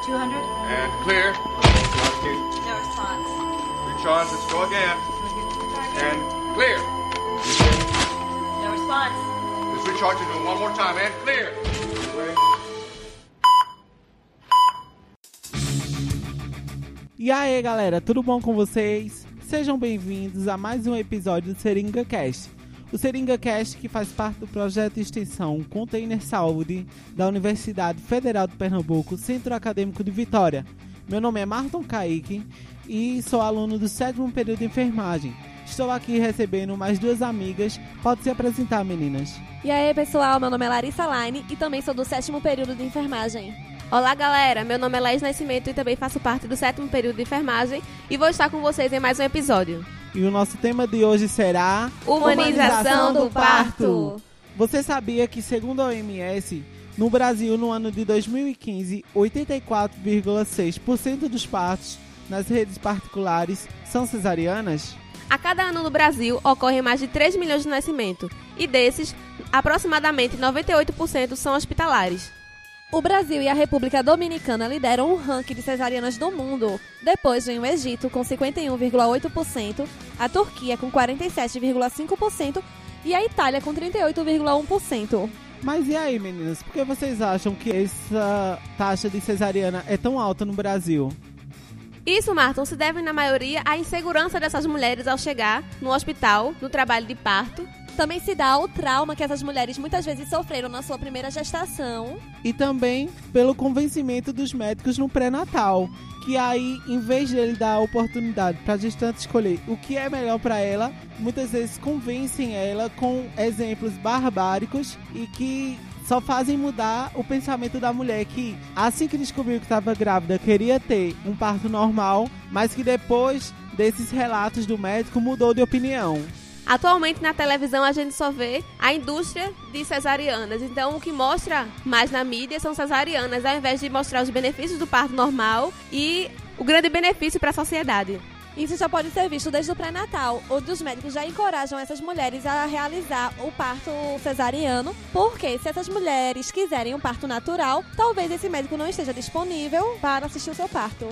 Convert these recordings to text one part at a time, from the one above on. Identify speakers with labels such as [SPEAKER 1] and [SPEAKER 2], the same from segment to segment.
[SPEAKER 1] 200.
[SPEAKER 2] And clear.
[SPEAKER 1] No response.
[SPEAKER 2] Recharge, let's go again. And clear.
[SPEAKER 1] No response.
[SPEAKER 2] Let's recharge it one more time. And clear.
[SPEAKER 3] E aí galera, tudo bom com vocês? Sejam bem-vindos a mais um episódio do Seringa Cast. O Seringa Cast que faz parte do projeto de extensão Container Saúde da Universidade Federal de Pernambuco, Centro Acadêmico de Vitória. Meu nome é Marton Kaique e sou aluno do 7º período de enfermagem. Estou aqui recebendo mais duas amigas. Pode se apresentar, meninas.
[SPEAKER 4] E aí pessoal, meu nome é Larissa Laine e também sou do 7º período de enfermagem.
[SPEAKER 5] Olá galera, meu nome é Laís Nascimento e também faço parte do 7º período de enfermagem e vou estar com vocês em mais um episódio.
[SPEAKER 3] E o nosso tema de hoje será
[SPEAKER 5] Humanização do parto.
[SPEAKER 3] Você sabia que, segundo a OMS, no Brasil, no ano de 2015, 84,6% dos partos nas redes particulares são cesarianas?
[SPEAKER 5] A cada ano no Brasil ocorrem mais de 3 milhões de nascimentos e desses, aproximadamente 98% são hospitalares.
[SPEAKER 4] O Brasil e a República Dominicana lideram o ranking de cesarianas do mundo. Depois vem o Egito com 51,8%, a Turquia com 47,5% e a Itália com 38,1%.
[SPEAKER 3] Mas e aí, meninas, por que vocês acham que essa taxa de cesariana é tão alta no Brasil?
[SPEAKER 5] Isso, Marton, se deve na maioria à insegurança dessas mulheres ao chegar no hospital, no trabalho de parto.
[SPEAKER 4] Também se dá o trauma que essas mulheres muitas vezes sofreram na sua primeira gestação.
[SPEAKER 3] E também pelo convencimento dos médicos no pré-natal, que aí, em vez de ele dar a oportunidade para a gestante escolher o que é melhor para ela, muitas vezes convencem ela com exemplos barbáricos e que só fazem mudar o pensamento da mulher, que assim que descobriu que estava grávida, queria ter um parto normal, mas que depois desses relatos do médico mudou de opinião.
[SPEAKER 5] Atualmente na televisão a gente só vê a indústria de cesarianas, então o que mostra mais na mídia são cesarianas, ao invés de mostrar os benefícios do parto normal e o grande benefício para a sociedade.
[SPEAKER 4] Isso já pode ser visto desde o pré-natal, onde os médicos já encorajam essas mulheres a realizar o parto cesariano, porque se essas mulheres quiserem um parto natural, talvez esse médico não esteja disponível para assistir o seu parto.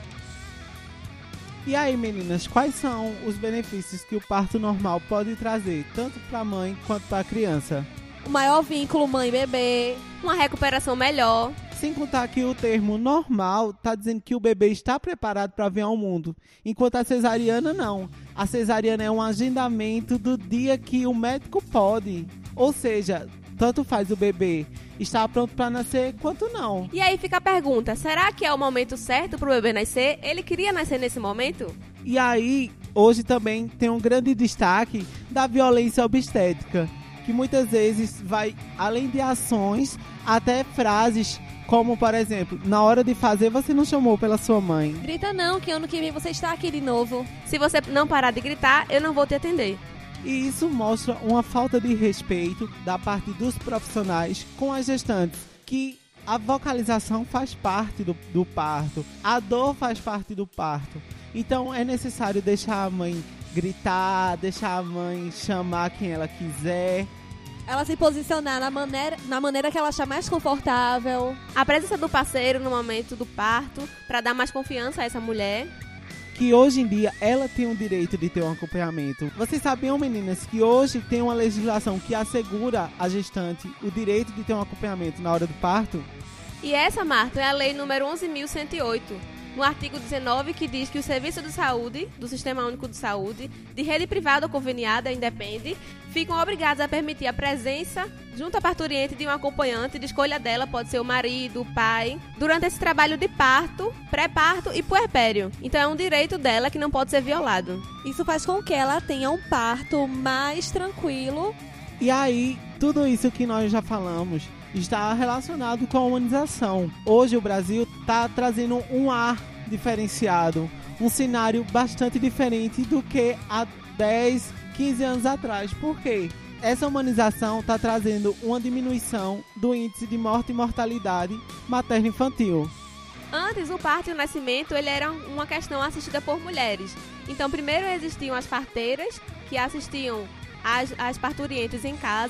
[SPEAKER 3] E aí, meninas, quais são os benefícios que o parto normal pode trazer, tanto para a mãe quanto para a criança?
[SPEAKER 4] O maior vínculo mãe-bebê,
[SPEAKER 5] uma recuperação melhor.
[SPEAKER 3] Sem contar que o termo normal está dizendo que o bebê está preparado para vir ao mundo, enquanto a cesariana não. A cesariana é um agendamento do dia que o médico pode, ou seja, tanto faz o bebê estar pronto para nascer quanto não.
[SPEAKER 5] E aí fica a pergunta, será que é o momento certo para o bebê nascer? Ele queria nascer nesse momento?
[SPEAKER 3] E aí, hoje também tem um grande destaque da violência obstétrica, que muitas vezes vai além de ações, até frases como, por exemplo, na hora de fazer você não chamou pela sua mãe.
[SPEAKER 4] Grita não, que ano que vem você está aqui de novo.
[SPEAKER 5] Se você não parar de gritar, eu não vou te atender.
[SPEAKER 3] E isso mostra uma falta de respeito da parte dos profissionais com as gestantes, que a vocalização faz parte do parto, a dor faz parte do parto. Então é necessário deixar a mãe gritar, deixar a mãe chamar quem ela quiser.
[SPEAKER 4] Ela se posicionar na maneira que ela achar mais confortável.
[SPEAKER 5] A presença do parceiro no momento do parto, para dar mais confiança a essa mulher.
[SPEAKER 3] Que hoje em dia ela tem o direito de ter um acompanhamento. Vocês sabiam, meninas, que hoje tem uma legislação que assegura à gestante o direito de ter um acompanhamento na hora do parto?
[SPEAKER 5] E essa, Marta, é a lei número 11.108, no artigo 19, que diz que o Serviço de Saúde, do Sistema Único de Saúde, de rede privada ou conveniada, independe, ficam obrigados a permitir a presença, junto à parturiente, de um acompanhante de escolha dela, pode ser o marido, o pai, durante esse trabalho de parto, pré-parto e puerpério. Então é um direito dela que não pode ser violado.
[SPEAKER 4] Isso faz com que ela tenha um parto mais tranquilo.
[SPEAKER 3] E aí, tudo isso que nós já falamos está relacionado com a humanização. Hoje o Brasil está trazendo um ar diferenciado, um cenário bastante diferente do que há 10, 15 anos atrás. Por quê? Essa humanização está trazendo uma diminuição do índice de morte e mortalidade materno-infantil.
[SPEAKER 5] Antes, o parto e o nascimento ele era uma questão assistida por mulheres. Então, primeiro existiam as parteiras, que assistiam as parturientes em casa,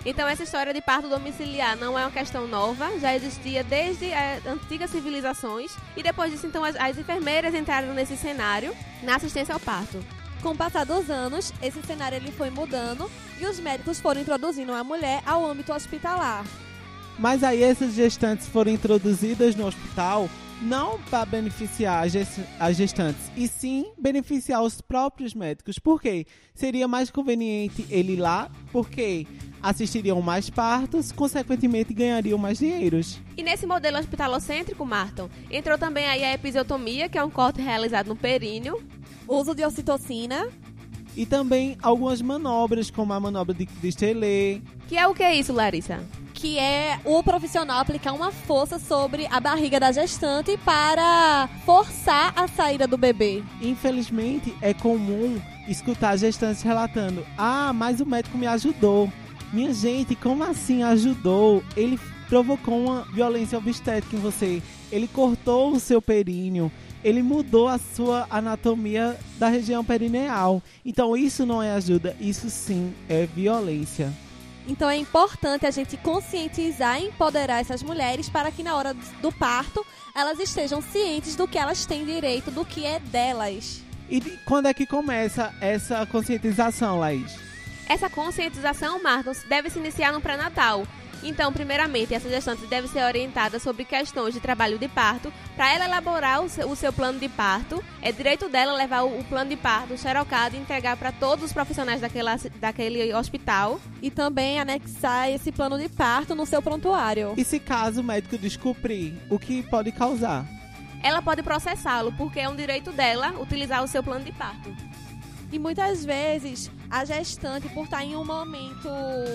[SPEAKER 5] Então essa história de parto domiciliar não é uma questão nova, já existia desde antigas civilizações e depois disso então as enfermeiras entraram nesse cenário na assistência ao parto.
[SPEAKER 4] Com o passar dos anos, esse cenário ele foi mudando e os médicos foram introduzindo a mulher ao âmbito hospitalar.
[SPEAKER 3] Mas aí essas gestantes foram introduzidas no hospital não para beneficiar as gestantes, e sim beneficiar os próprios médicos. Por quê? Seria mais conveniente ele ir lá, porque assistiriam mais partos, consequentemente ganhariam mais dinheiros.
[SPEAKER 5] E nesse modelo hospitalocêntrico, Marton, entrou também aí a episiotomia, que é um corte realizado no períneo,
[SPEAKER 4] Uso de ocitocina.
[SPEAKER 3] E também algumas manobras, como a manobra de Distler.
[SPEAKER 5] que é o que é isso, Larissa?
[SPEAKER 4] Que é o profissional aplicar uma força sobre a barriga da gestante para forçar a saída do bebê.
[SPEAKER 3] Infelizmente, é comum escutar gestantes relatando: ah, mas o médico me ajudou. Minha gente, como assim ajudou? Ele provocou uma violência obstétrica em você. Ele cortou o seu períneo. Ele mudou a sua anatomia da região perineal. Então isso não é ajuda, isso sim é violência.
[SPEAKER 4] Então é importante a gente conscientizar e empoderar essas mulheres para que na hora do parto elas estejam cientes do que elas têm direito, do que é delas.
[SPEAKER 3] E quando é que começa essa conscientização, Laís?
[SPEAKER 5] Essa conscientização, Marton, deve se iniciar no pré-natal. Então, primeiramente, essa gestante deve ser orientada sobre questões de trabalho de parto, para ela elaborar o seu plano de parto. É direito dela levar o plano de parto xerocado e entregar para todos os profissionais daquele hospital.
[SPEAKER 4] E também anexar esse plano de parto no seu prontuário.
[SPEAKER 3] E se caso o médico descobrir, o que pode causar?
[SPEAKER 5] Ela pode processá-lo, porque é um direito dela utilizar o seu plano de parto.
[SPEAKER 4] E muitas vezes, a gestante, por estar em um momento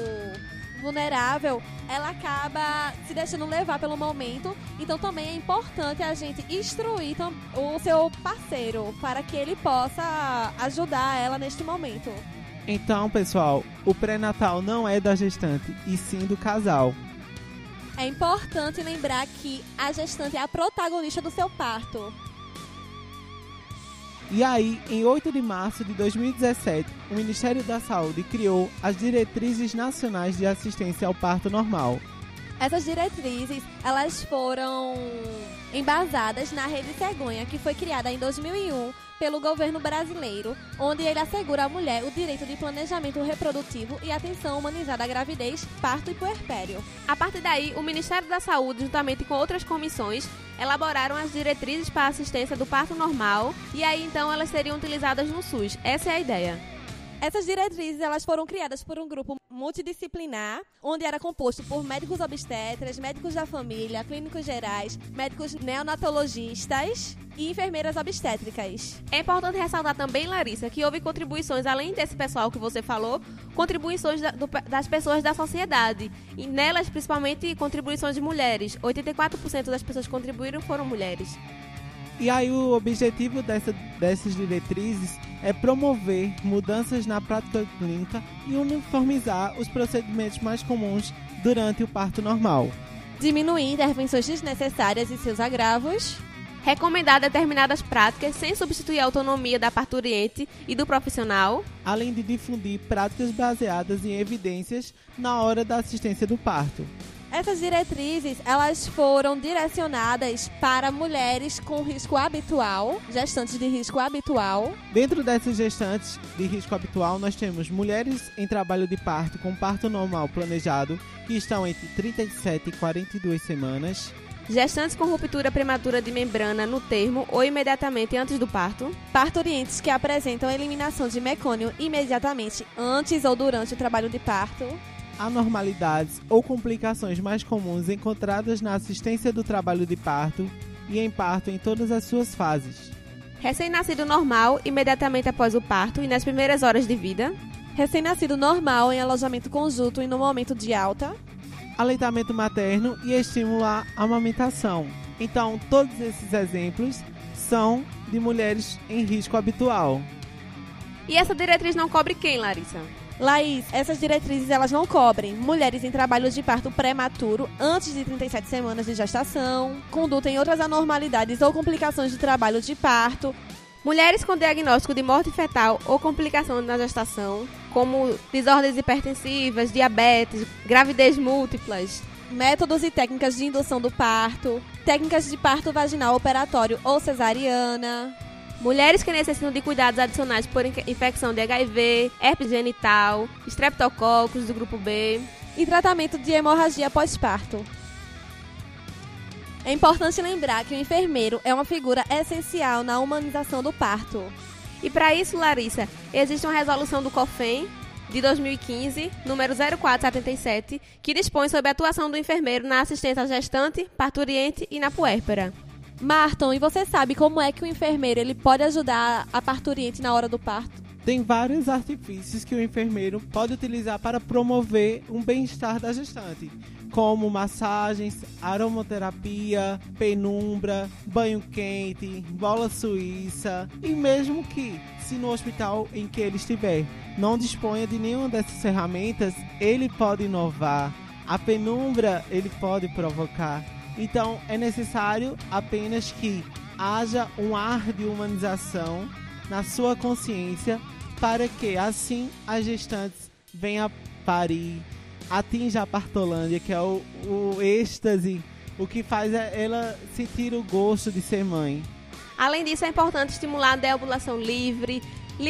[SPEAKER 4] vulnerável, ela acaba se deixando levar pelo momento. Então também é importante a gente instruir o seu parceiro para que ele possa ajudar ela neste momento.
[SPEAKER 3] Então, pessoal, o pré-natal não é da gestante, e sim do casal.
[SPEAKER 4] É importante lembrar que a gestante é a protagonista do seu parto.
[SPEAKER 3] E aí, em 8 de março de 2017, o Ministério da Saúde criou as Diretrizes Nacionais de Assistência ao Parto Normal.
[SPEAKER 4] Essas diretrizes, elas foram embasadas na Rede Cegonha, que foi criada em 2001 pelo governo brasileiro, onde ele assegura à mulher o direito de planejamento reprodutivo e atenção humanizada à gravidez, parto e puerpério.
[SPEAKER 5] A partir daí, o Ministério da Saúde, juntamente com outras comissões, elaboraram as diretrizes para a assistência do parto normal, e aí então elas seriam utilizadas no SUS. Essa é a ideia.
[SPEAKER 4] Essas diretrizes, elas foram criadas por um grupo multidisciplinar, onde era composto por médicos obstetras, médicos da família, clínicos gerais, médicos neonatologistas e enfermeiras obstétricas.
[SPEAKER 5] É importante ressaltar também, Larissa, que houve contribuições, além desse pessoal que você falou, contribuições das pessoas da sociedade. E nelas, principalmente, contribuições de mulheres. 84% das pessoas que contribuíram foram mulheres.
[SPEAKER 3] E aí o objetivo dessas diretrizes é promover mudanças na prática clínica e uniformizar os procedimentos mais comuns durante o parto normal.
[SPEAKER 4] Diminuir intervenções desnecessárias e seus agravos.
[SPEAKER 5] Recomendar determinadas práticas sem substituir a autonomia da parturiente e do profissional.
[SPEAKER 3] Além de difundir práticas baseadas em evidências na hora da assistência do parto.
[SPEAKER 4] Essas diretrizes, elas foram direcionadas para mulheres com risco habitual, gestantes de risco habitual.
[SPEAKER 3] Dentro dessas gestantes de risco habitual, nós temos mulheres em trabalho de parto com parto normal planejado, que estão entre 37 e 42 semanas.
[SPEAKER 5] Gestantes com ruptura prematura de membrana no termo ou imediatamente antes do parto.
[SPEAKER 4] Parturientes que apresentam eliminação de mecônio imediatamente antes ou durante o trabalho de parto.
[SPEAKER 3] Anormalidades ou complicações mais comuns encontradas na assistência do trabalho de parto e em parto em todas as suas fases.
[SPEAKER 5] Recém-nascido normal imediatamente após o parto e nas primeiras horas de vida.
[SPEAKER 4] Recém-nascido normal em alojamento conjunto e no momento de alta.
[SPEAKER 3] Aleitamento materno e estímulo à amamentação. Então, todos esses exemplos são de mulheres em risco habitual.
[SPEAKER 5] E essa diretriz não cobre quem, Larissa?
[SPEAKER 4] Laís, essas diretrizes elas não cobrem mulheres em trabalho de parto prematuro antes de 37 semanas de gestação, conduta em outras anormalidades ou complicações de trabalho de parto,
[SPEAKER 5] Mulheres com diagnóstico de morte fetal ou complicação na gestação, como desordens hipertensivas, diabetes, gravidez múltiplas.
[SPEAKER 4] Métodos e técnicas de indução do parto, técnicas de parto vaginal operatório ou cesariana.
[SPEAKER 5] Mulheres que necessitam de cuidados adicionais por infecção de HIV, herpes genital, estreptococos do grupo B.
[SPEAKER 4] E tratamento de hemorragia pós-parto. É importante lembrar que o enfermeiro é uma figura essencial na humanização do parto.
[SPEAKER 5] E para isso, Larissa, existe uma resolução do COFEM de 2015, número 0477, que dispõe sobre a atuação do enfermeiro na assistência à gestante, parturiente e na puérpera.
[SPEAKER 4] Marton, e você sabe como é que o enfermeiro ele pode ajudar a parturiente na hora do parto?
[SPEAKER 3] Tem vários artifícios que o enfermeiro pode utilizar para promover um bem-estar da gestante, como massagens, aromaterapia, penumbra, banho quente, bola suíça, e mesmo que, se no hospital em que ele estiver não disponha de nenhuma dessas ferramentas, ele pode inovar. A penumbra ele pode provocar. Então é necessário apenas que haja um ar de humanização na sua consciência, para que assim as gestantes venham parir, atinja a partolândia, que é o êxtase, o que faz ela sentir o gosto de ser mãe.
[SPEAKER 5] Além disso, é importante estimular a deovulação livre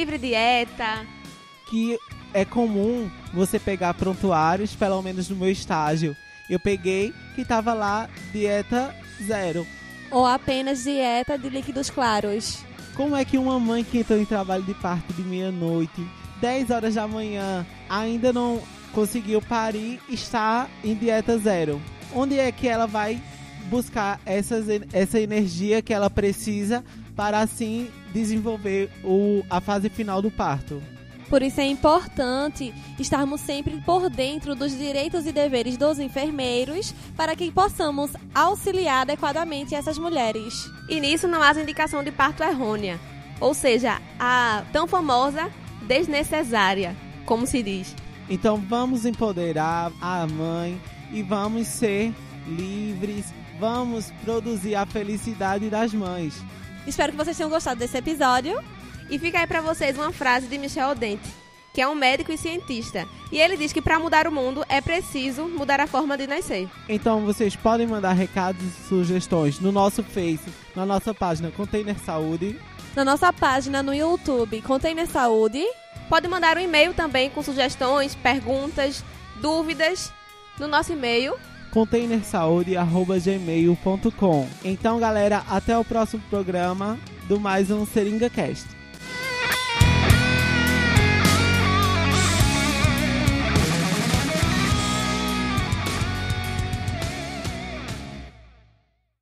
[SPEAKER 5] dieta.
[SPEAKER 3] Que é comum você pegar prontuários, pelo menos no meu estágio. Eu peguei que estava lá dieta 0.
[SPEAKER 4] Ou apenas dieta de líquidos claros.
[SPEAKER 3] Como é que uma mãe que entrou em trabalho de parto de meia-noite, 10 horas da manhã, ainda não conseguiu parir, está em dieta 0? Onde é que ela vai buscar essa energia que ela precisa para assim desenvolver a fase final do parto?
[SPEAKER 4] Por isso é importante estarmos sempre por dentro dos direitos e deveres dos enfermeiros para que possamos auxiliar adequadamente essas mulheres.
[SPEAKER 5] E nisso não há indicação de parto errônea, ou seja, a tão famosa desnecessária, como se diz.
[SPEAKER 3] Então vamos empoderar a mãe e vamos ser livres, vamos produzir a felicidade das mães.
[SPEAKER 4] Espero que vocês tenham gostado desse episódio.
[SPEAKER 5] E fica aí pra vocês uma frase de Michel Odente, que é um médico e cientista. E ele diz que para mudar o mundo é preciso mudar a forma de nascer.
[SPEAKER 3] Então vocês podem mandar recados e sugestões no nosso Face, na nossa página Container Saúde.
[SPEAKER 4] Na nossa página no YouTube, Container Saúde.
[SPEAKER 5] Pode mandar um e-mail também com sugestões, perguntas, dúvidas no nosso e-mail
[SPEAKER 3] containersaude@gmail.com. Então galera, até o próximo programa do mais um SeringaCast.